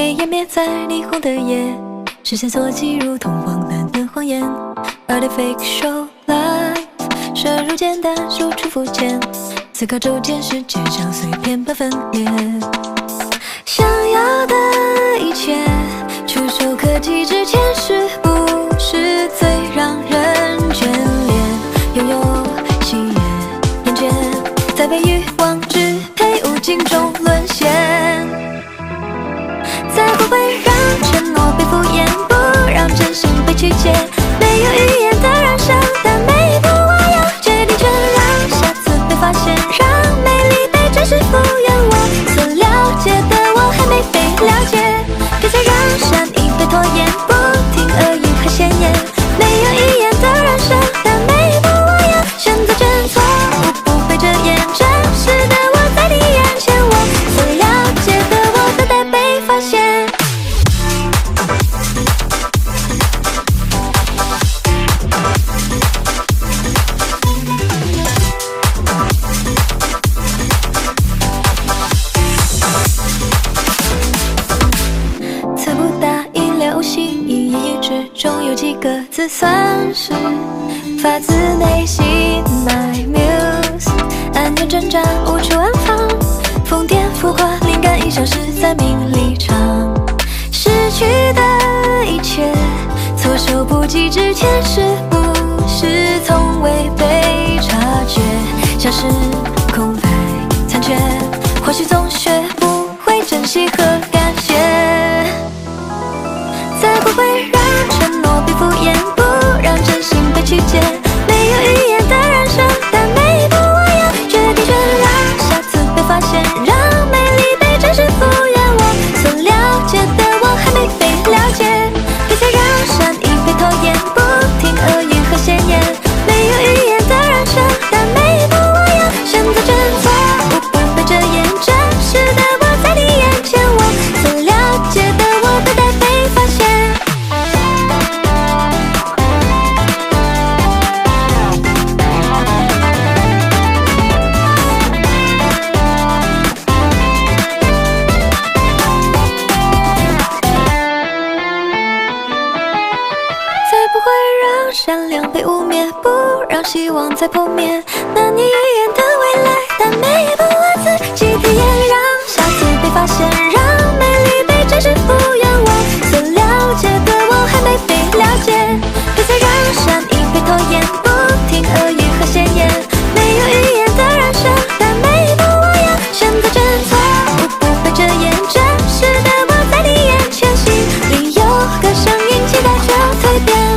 被湮灭在霓虹的夜，视线所及如同荒诞的谎言。Artificial life， 摄入简单，输出肤浅，思考周间世界像碎片般分裂。想要的一切，触手可及之前，是不是最让人眷恋？拥有喜悦，眼界在被欲望支配，无尽中沦陷。再不会让承诺被敷衍，不让真心被曲解，没有语言的燃烧，但每一步我要决定权，让下次被发现，让美丽被真实复原。我所了解的我还没被了解，别再让善意被拖延，不听恶语和闲言，没有语言的燃烧，但每一步我要选择真错误，不被遮掩，真实的我在你眼前，我所了解的我都得被发现。词不达意流行，一言语之中有几个字算是发自内心。My muse， 安全挣扎无处安放，疯癫浮夸，灵感已消失在名利场。失去的一切，措手不及之前，是不是从未被察觉？像是空白残缺，或许总学不会珍惜和感谢。再不会让承诺被敷衍，不让真心被曲解，没有语言的燃烧，但每一步我要决定权，让下次被发现，让美丽被真实复原。我所了解的我还没被了解，别再让善意被拖延，不听恶语和闲言，没有语言的燃烧，但每一步我要选择真错误，不被遮掩，真实的我在你眼前，我所了解的我都得被发现。再不会让善良被污蔑，不让希望再破灭，难以预言的未来，但每一步我自己体验，让下次被发现，让美丽被真实复原。我所了解的我还没被了解，别再让善意被拖延，不听恶语和闲言，没有语言的燃烧，但每一步我要选择真错误，不被遮掩，真实的我在你眼前，心里有个声音期待着蜕变。